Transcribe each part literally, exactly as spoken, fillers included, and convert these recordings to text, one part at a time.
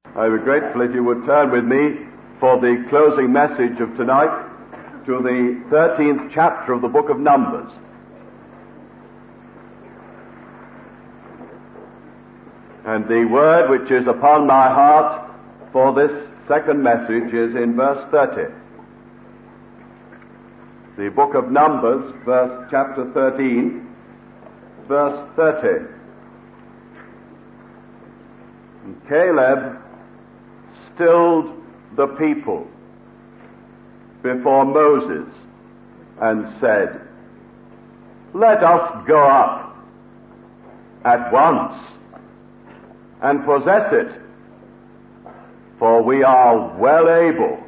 I would be grateful if you would turn with me for the closing message of tonight to the thirteenth chapter of the book of Numbers. And the word which is upon my heart for this second message is in verse thirty. The book of Numbers, verse chapter thirteen, verse thirty. And Caleb stilled the people before Moses and said, "Let us go up at once and possess it, for we are well able.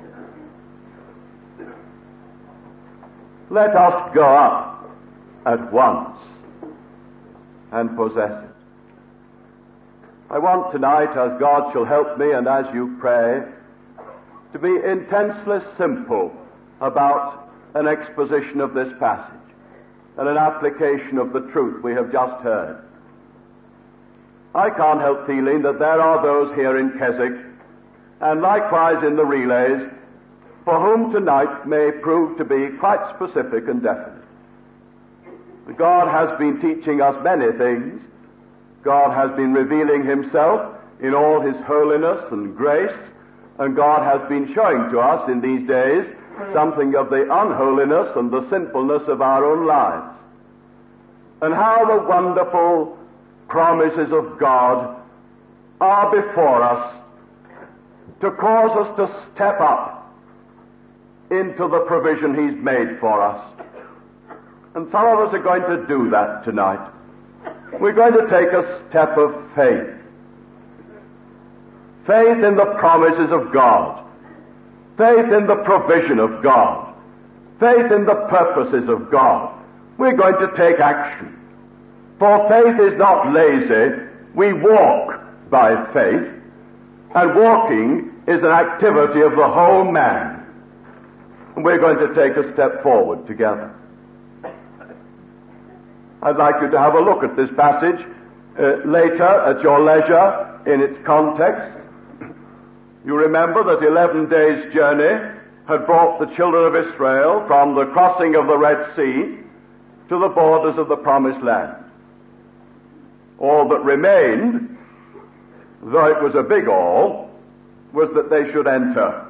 Let us go up at once and possess it." I want tonight, as God shall help me and as you pray, to be intensely simple about an exposition of this passage and an application of the truth we have just heard. I can't help feeling that there are those here in Keswick, and likewise in the relays, for whom tonight may prove to be quite specific and definite. God has been teaching us many things. God has been revealing Himself in all His holiness and grace, and God has been showing to us in these days something of the unholiness and the sinfulness of our own lives, and how the wonderful promises of God are before us to cause us to step up into the provision He's made for us. And some of us are going to do that tonight. We're going to take a step of faith. Faith in the promises of God. Faith in the provision of God. Faith in the purposes of God. We're going to take action. For faith is not lazy. We walk by faith. And walking is an activity of the whole man. And we're going to take a step forward together. I'd like you to have a look at this passage uh, later at your leisure in its context. You remember that eleven days' journey had brought the children of Israel from the crossing of the Red Sea to the borders of the Promised Land. All that remained, though it was a big all, was that they should enter.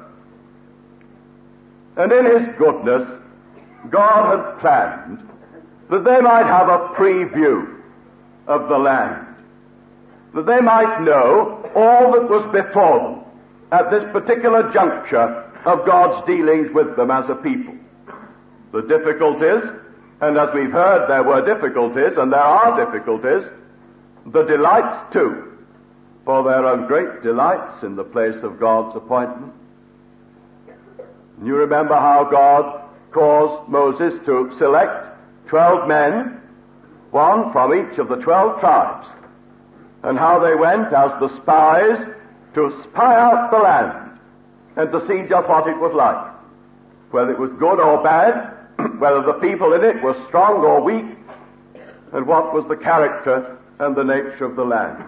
And in His goodness, God had planned that they might have a preview of the land, that they might know all that was before them at this particular juncture of God's dealings with them as a people. The difficulties, and as we've heard there were difficulties, and there are difficulties, the delights too, for there are great delights in the place of God's appointment. You remember how God caused Moses to select twelve men, one from each of the twelve tribes, and how they went as the spies to spy out the land and to see just what it was like, whether it was good or bad, whether the people in it were strong or weak, and what was the character and the nature of the land.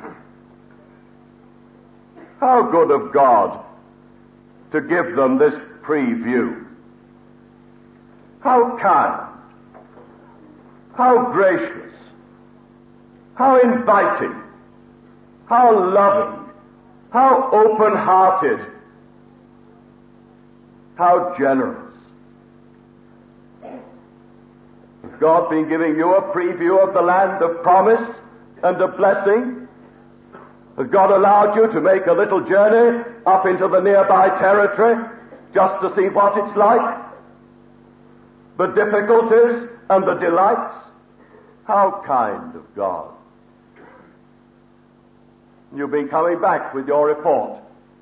How good of God to give them this preview. How kind. How gracious, how inviting, how loving, how open-hearted, how generous. Has God been giving you a preview of the land of promise and of blessing? Has God allowed you to make a little journey up into the nearby territory just to see what it's like? The difficulties and the delights? How kind of God. You've been coming back with your report.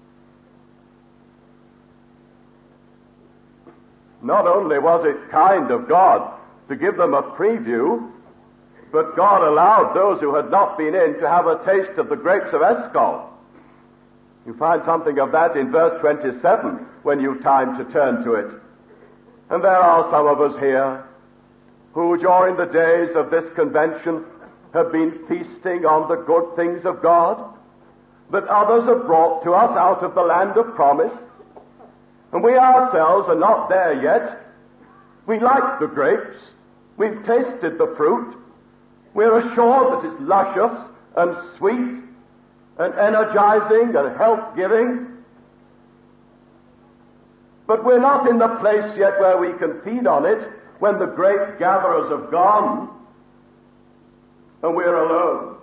Not only was it kind of God to give them a preview, but God allowed those who had not been in to have a taste of the grapes of Eshcol. You find something of that in verse twenty-seven when you've time to turn to it. And there are some of us here who during the days of this convention have been feasting on the good things of God. that others have brought to us out of the land of promise, and we ourselves are not there yet. We like the grapes. We've tasted the fruit. We're assured that it's luscious and sweet and energizing and health-giving. But we're not in the place yet where we can feed on it when the grape gatherers have gone and we're alone.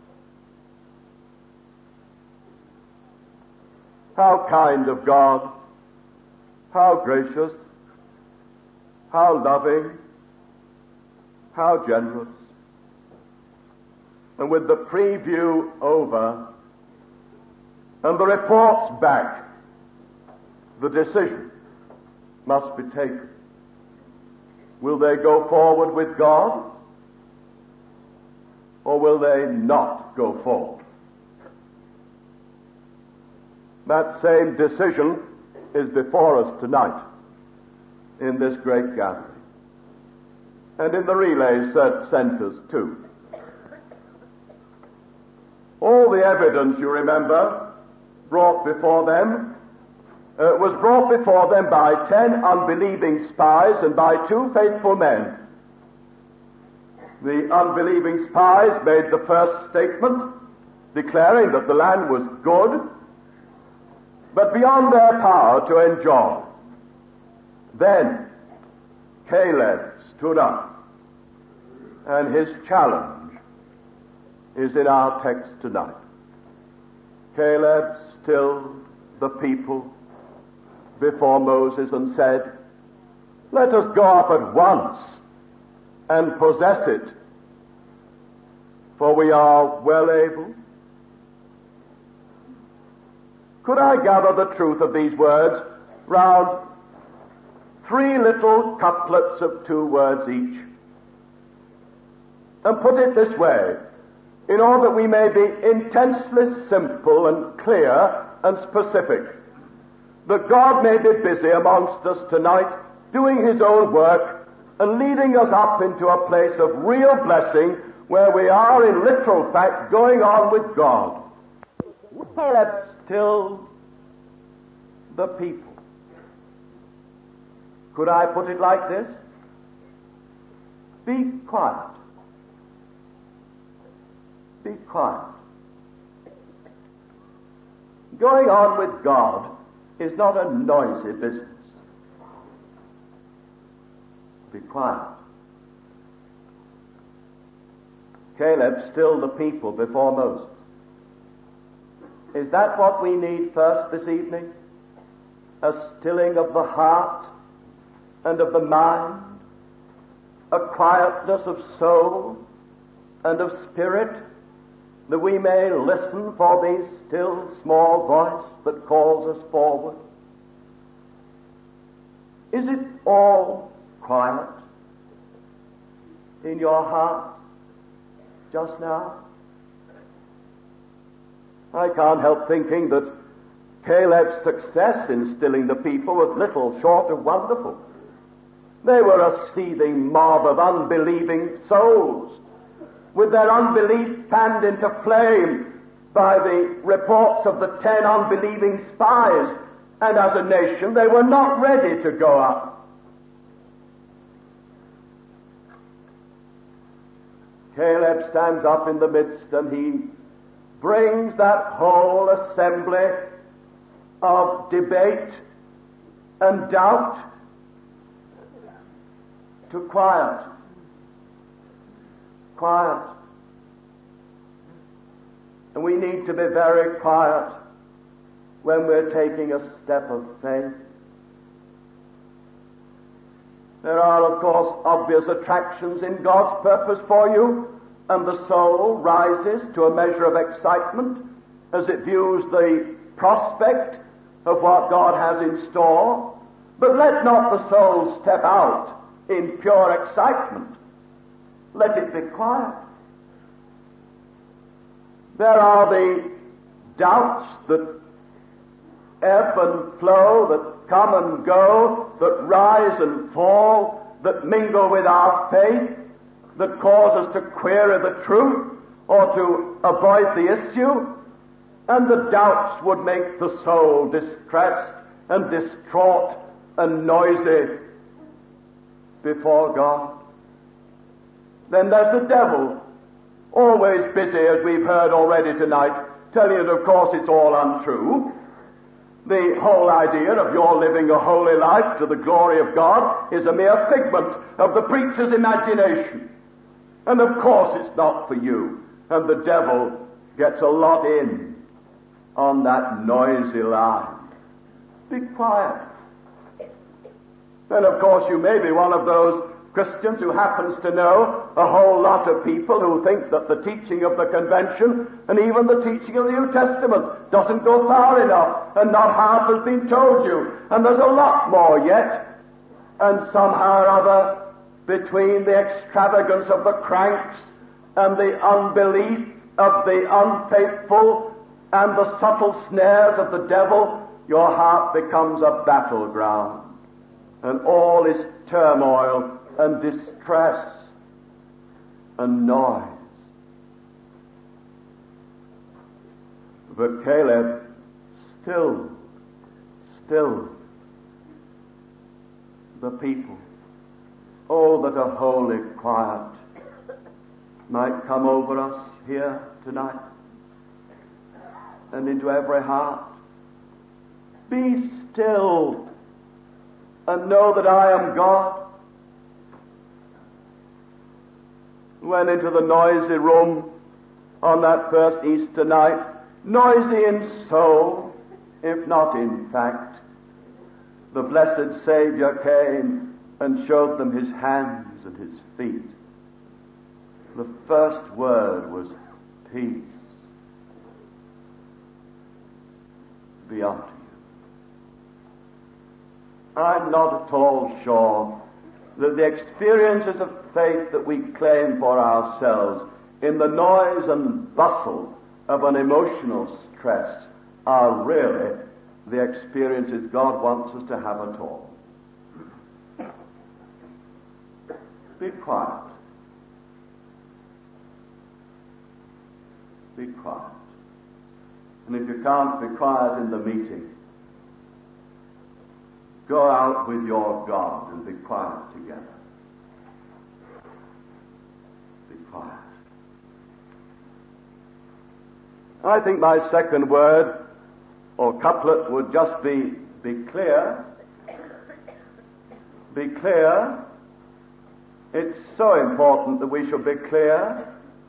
How kind of God, how gracious, how loving, how generous. And with the preview over and the reports back, the decision must be taken. Will they go forward with God, or will they not go forward? That same decision is before us tonight in this great gathering, and in the relay centers too. All the evidence, you remember, brought before them uh, was brought before them by ten unbelieving spies and by two faithful men. The unbelieving spies made the first statement, declaring that the land was good, but beyond their power to enjoy. Then Caleb stood up, and his challenge is in our text tonight. Caleb stilled the people before Moses and said, "Let us go up at once and possess it, for we are well able." Could I gather the truth of these words round three little couplets of two words each, and put it this way, in order that we may be intensely simple and clear and specific, that God may be busy amongst us tonight, doing His own work and leading us up into a place of real blessing where we are in literal fact going on with God. Caleb stilled the people. Could I put it like this? Be quiet. Be quiet. Going on with God is not a noisy business. Be quiet. Caleb stilled the people before Moses. Is that what we need first this evening? A stilling of the heart and of the mind, a quietness of soul and of spirit, that we may listen for the still small voice that calls us forward? Is it all quiet in your heart just now? I can't help thinking that Caleb's success in stilling the people was little short of wonderful. They were a seething mob of unbelieving souls, with their unbelief fanned into flame by the reports of the ten unbelieving spies, and as a nation they were not ready to go up. Caleb stands up in the midst, and he brings that whole assembly of debate and doubt to quiet. Quiet. And we need to be very quiet when we're taking a step of faith. There are, of course, obvious attractions in God's purpose for you, and the soul rises to a measure of excitement as it views the prospect of what God has in store. But let not the soul step out in pure excitement. Let it be quiet. There are the doubts that ebb and flow, that come and go, that rise and fall, that mingle with our faith, that cause us to query the truth or to avoid the issue. and the doubts would make the soul distressed and distraught and noisy before God. Then there's the devil, always busy, as we've heard already tonight, telling you that of course it's all untrue. The whole idea of your living a holy life to the glory of God is a mere figment of the preacher's imagination. And of course it's not for you. And the devil gets a lot in on that noisy line. Be quiet. And of course you may be one of those Christians who happens to know a whole lot of people who think that the teaching of the convention and even the teaching of the New Testament doesn't go far enough, and not half has been told you, and there's a lot more yet. And somehow or other, between the extravagance of the cranks and the unbelief of the unfaithful and the subtle snares of the devil, your heart becomes a battleground, and all is turmoil and distress and noise. But Caleb still, still the people. Oh, that a holy quiet might come over us here tonight and into every heart. Be still and know that I am God. Went into the noisy room on that first Easter night, noisy in soul, if not in fact. The blessed Savior came and showed them his hands and his feet. The first word was peace be unto you. I'm not at all sure that the experiences of faith that we claim for ourselves in the noise and bustle of an emotional stress are really the experiences God wants us to have at all. Be quiet. Be quiet. And if you can't be quiet in the meeting, go out with your God and be quiet together. Be quiet. I think my second word or couplet would just be, be clear. Be clear. It's so important that we should be clear.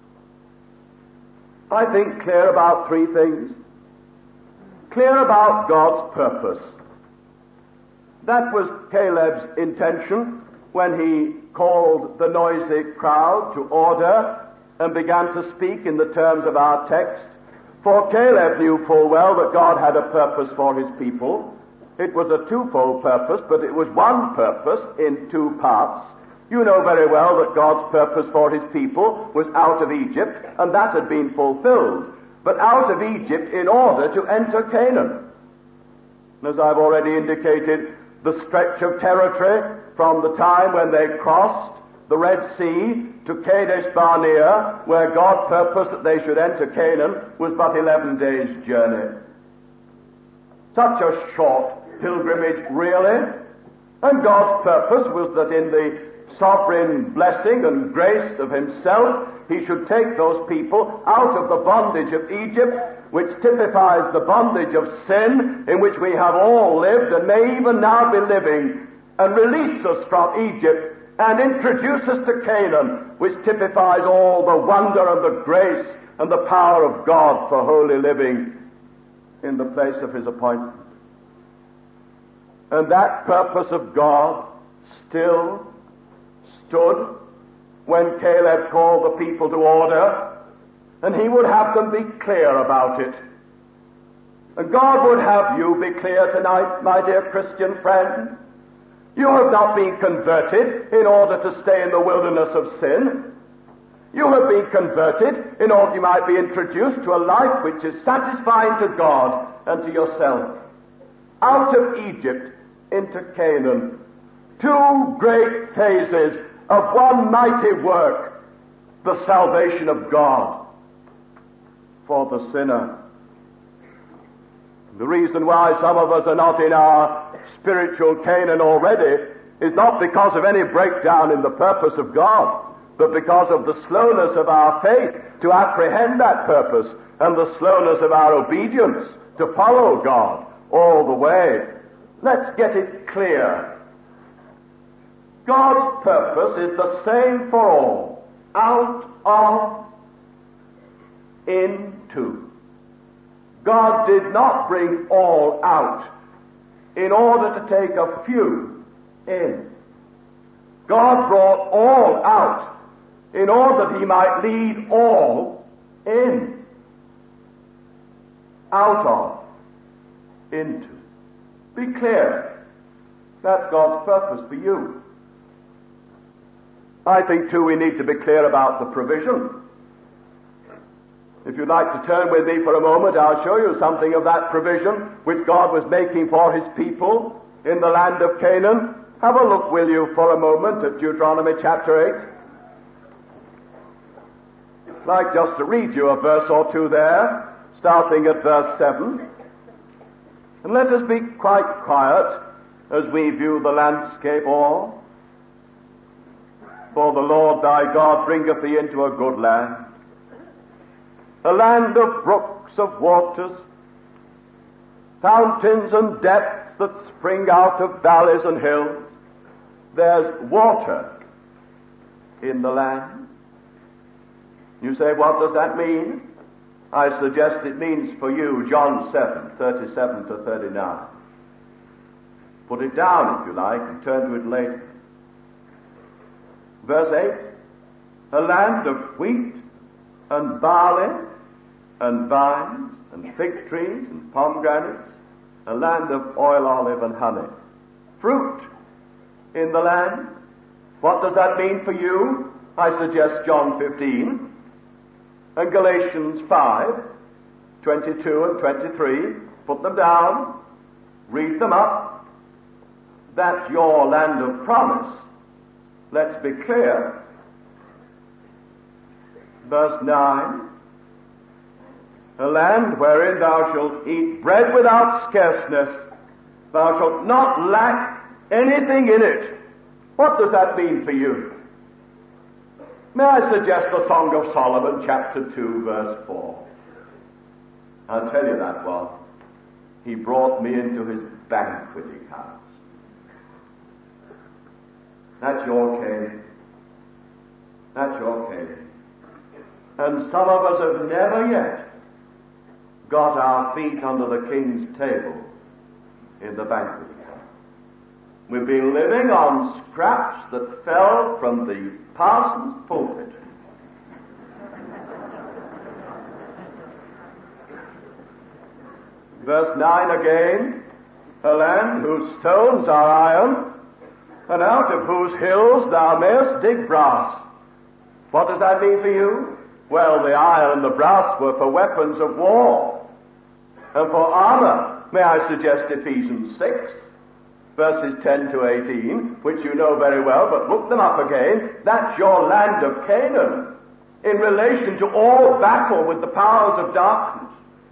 I think clear about three things. Clear about God's purpose. That was Caleb's intention when he called the noisy crowd to order and began to speak in the terms of our text. For Caleb knew full well that God had a purpose for his people. It was a twofold purpose, but it was one purpose in two parts. You know very well that God's purpose for his people was out of Egypt, and that had been fulfilled. But out of Egypt in order to enter Canaan. As I've already indicated, the stretch of territory from the time when they crossed the Red Sea to Kadesh Barnea, where God purposed that they should enter Canaan, was but eleven days' journey. Such a short pilgrimage, really. And God's purpose was that in the sovereign blessing and grace of himself, he should take those people out of the bondage of Egypt, which typifies the bondage of sin in which we have all lived and may even now be living, and release us from Egypt and introduce us to Canaan, which typifies all the wonder and the grace and the power of God for holy living in the place of his appointment. And that purpose of God still stood when Caleb called the people to order, and he would have them be clear about it. And God would have you be clear tonight, my dear Christian friend. You have not been converted in order to stay in the wilderness of sin. You have been converted in order you might be introduced to a life which is satisfying to God and to yourself. Out of Egypt into Canaan. Two great phases of one mighty work, the salvation of God for the sinner. The reason why some of us are not in our spiritual Canaan already is not because of any breakdown in the purpose of God, but because of the slowness of our faith to apprehend that purpose and the slowness of our obedience to follow God all the way. Let's get it clear. God's purpose is the same for all. Out of, into. God did not bring all out in order to take a few in. God brought all out in order that he might lead all in. Out of, into. Be clear. That's God's purpose for you. I think, too, we need to be clear about the provision. If you'd like to turn with me for a moment, I'll show you something of that provision which God was making for his people in the land of Canaan. Have a look, will you, for a moment at Deuteronomy chapter eight. I'd like just to read you a verse or two there, starting at verse seven. And let us be quite quiet as we view the landscape all. For the Lord thy God bringeth thee into a good land, a land of brooks, of waters, fountains and depths that spring out of valleys and hills. There's water in the land. You say, what does that mean? I suggest it means for you John seven, thirty-seven to thirty-nine. Put it down if you like and turn to it later. Verse eight, a land of wheat and barley and vines and fig trees and pomegranates, a land of oil, olive, and honey. Fruit in the land. What does that mean for you? I suggest John fifteen and Galatians five, twenty-two and twenty-three. Put them down. Read them up. That's your land of promise. Let's be clear. Verse nine, a land wherein thou shalt eat bread without scarceness, thou shalt not lack anything in it. What does that mean for you? May I suggest the Song of Solomon, chapter two, verse four. I'll tell you that one. He brought me into his banqueting house. That's your Canaan. That's your Canaan. And some of us have never yet got our feet under the king's table in the banqueting house. We've been living on scraps that fell from the parson's pulpit. Verse nine again, a land whose stones are iron, and out of whose hills thou mayest dig brass. What does that mean for you? Well, the iron and the brass were for weapons of war. And for armor, may I suggest Ephesians six, verses ten to eighteen, which you know very well, but look them up again. That's your land of Canaan in relation to all battle with the powers of darkness.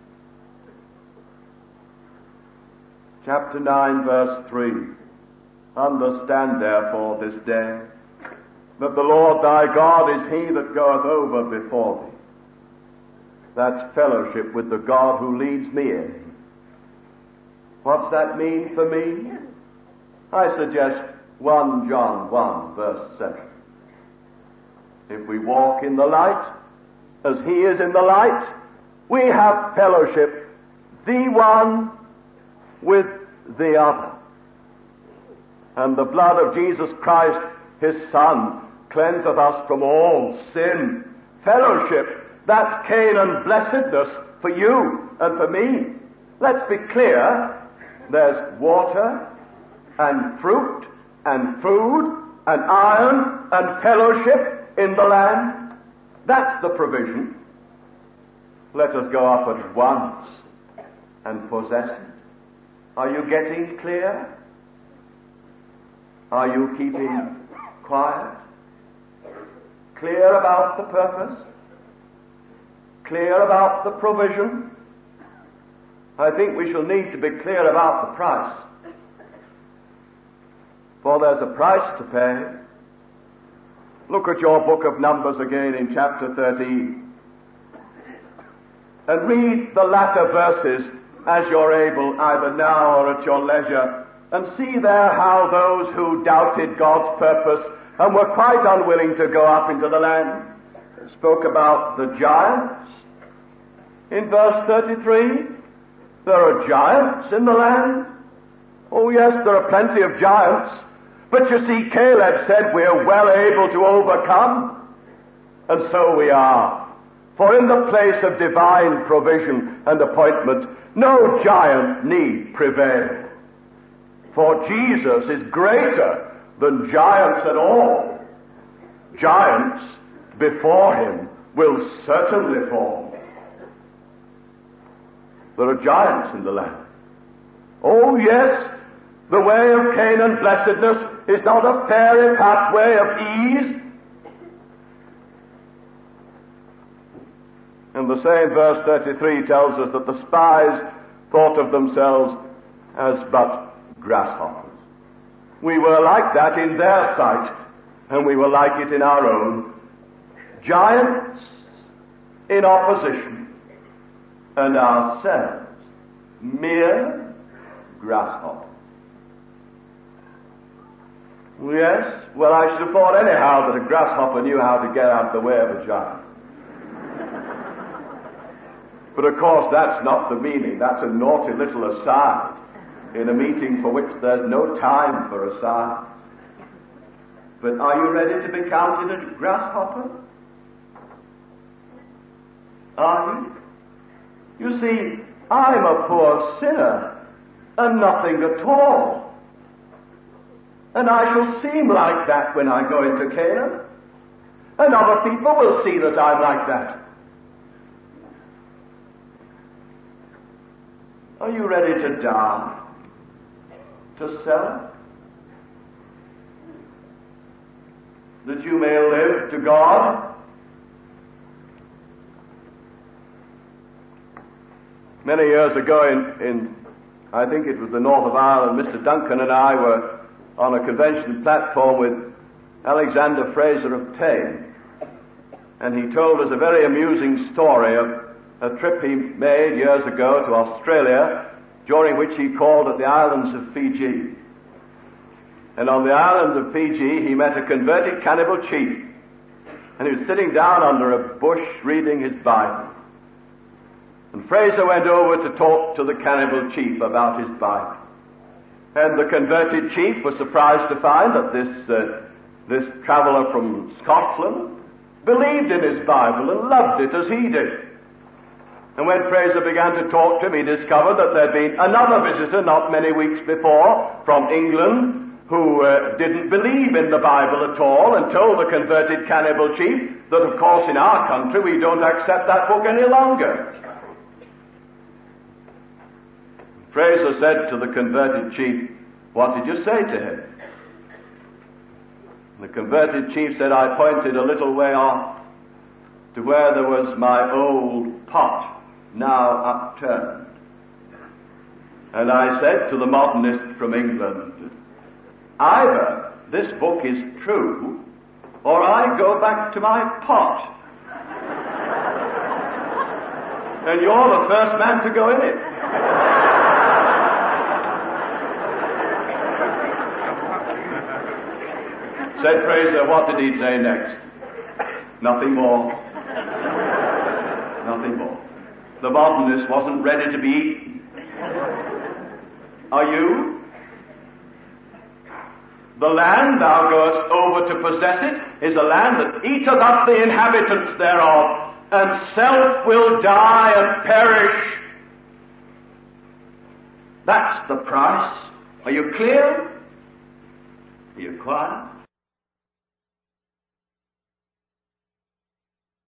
Chapter nine, verse three. Understand therefore this day that the Lord thy God is he that goeth over before thee. That's fellowship with the God who leads me in. What's that mean for me? I suggest First John one, verse seven. If we walk in the light, as he is in the light, we have fellowship, the one with the other. And the blood of Jesus Christ, his Son, cleanseth us from all sin. Fellowship, that's Canaan blessedness for you and for me. Let's be clear. There's water and fruit and food and iron and fellowship in the land. That's the provision. Let us go up at once and possess it. Are you getting clear? Are you keeping quiet? Clear about the purpose? Clear about the provision? I think we shall need to be clear about the price. For there's a price to pay. Look at your book of Numbers again in chapter thirteen. And read the latter verses as you're able, either now or at your leisure, and see there how those who doubted God's purpose and were quite unwilling to go up into the land spoke about the giants. In verse thirty-three, there are giants in the land. Oh yes, there are plenty of giants. But you see, Caleb said we're well able to overcome. And so we are. For in the place of divine provision and appointment, no giant need prevail. For Jesus is greater than giants at all. Giants before him will certainly fall. There are giants in the land. Oh yes, the way of Canaan blessedness is not a fairy pathway of ease. And the same verse thirty-three tells us that the spies thought of themselves as but grasshoppers. We were like that in their sight, and we were like it in our own. Giants in opposition, and ourselves mere grasshoppers. Yes, well, I should have thought anyhow that a grasshopper knew how to get out of the way of a giant. But of course that's not the meaning. That's a naughty little aside in a meeting for which there's no time for asides. But are you ready to be counted a grasshopper? Are you? You see, I'm a poor sinner and nothing at all. And I shall seem like that when I go into Canaan. And other people will see that I'm like that. Are you ready to die? To self? That you may live to God? Many years ago in, in, I think it was the north of Ireland, Mister Duncan and I were on a convention platform with Alexander Fraser of Tame. And he told us a very amusing story of a trip he made years ago to Australia, during which he called at the islands of Fiji. And on the island of Fiji he met a converted cannibal chief, and he was sitting down under a bush reading his Bible. And Fraser went over to talk to the cannibal chief about his Bible. And the converted chief was surprised to find that this uh, this traveler from Scotland believed in his Bible and loved it as he did. And when Fraser began to talk to him, he discovered that there had been another visitor not many weeks before from England who uh, didn't believe in the Bible at all and told the converted cannibal chief that, of course, in our country we don't accept that book any longer. Fraser said to the converted chief, "What did you say to him?" The converted chief said, "I pointed a little way off to where there was my old pot, now upturned. And I said to the modernist from England, either this book is true, or I go back to my pot. And you're the first man to go in it." Said Fraser, "What did he say next?" "Nothing more. Nothing more. The modernist wasn't ready to be eaten. Are you? The land thou goest over to possess it is a land that eateth up the inhabitants thereof, and self will die and perish. That's the price. Are you clear? Are you quiet?